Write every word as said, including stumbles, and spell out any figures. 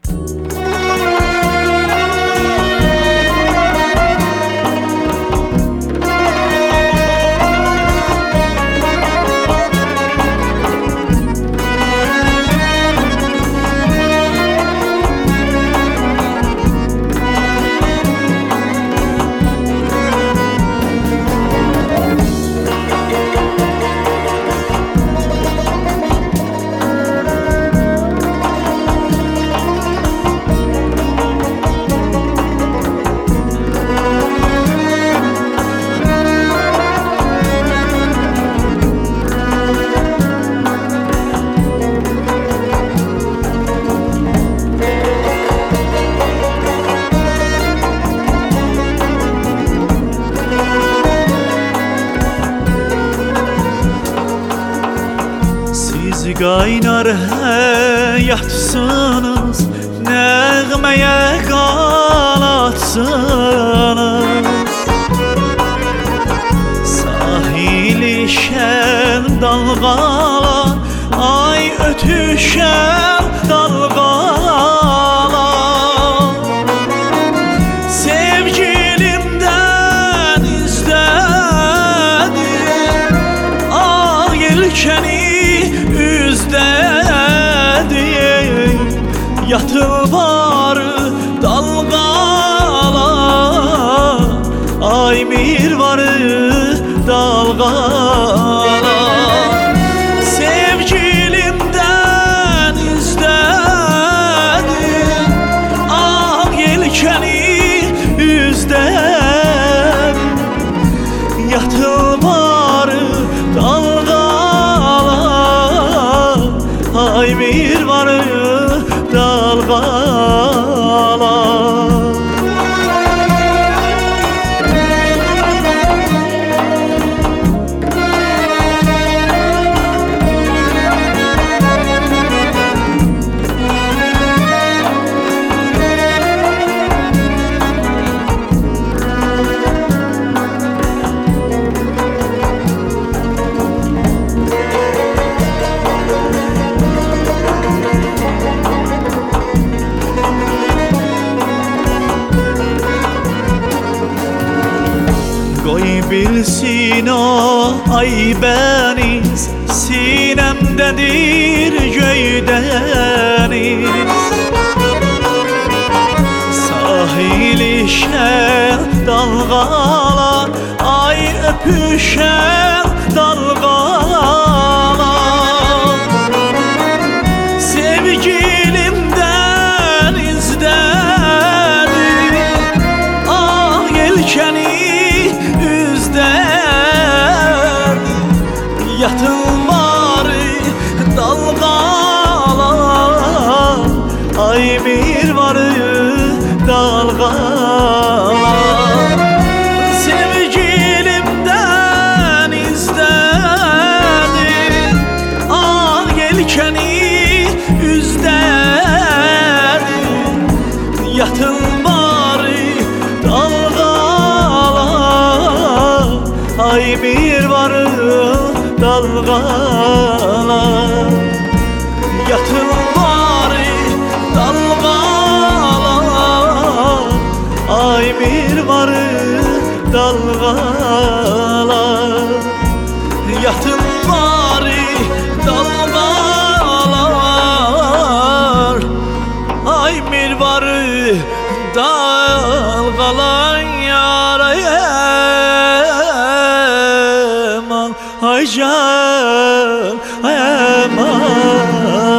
Qaynar həyatsınız, nəğməyə qalatsınız. Sahili şən dalğalar, ay ötüşən dalğalar. Sevgilimdən izlədim ağ yelkəni üzdədir. Yatıl var dalğalar, ay mirvarı dalğalar. Sevgilimdən izlədim ağ yelkəni üzdədir. Yatıl var dalğalar, ay mirvarı dalğalar. Qoy bilsin o ay bəniz, sinəmdədir göydəniz. Sahili şən dalğalar, ay öpüşən dalğalar. Sevgilimdən izlədim ağ yelkəni üzdər. Yatıl var dalğalar, ay mirvarı dalğalar. Sevgilimdən izlədim ağ yelkəni üzdər. Yatıl var dalğalar, ay mirvarı dalğalar. Yatıl var dalğalar, ay mirvarı dalğalar. Yatıl var dalğalar, ay mirvarı dalğalar. Yarayım ay can, ay aman.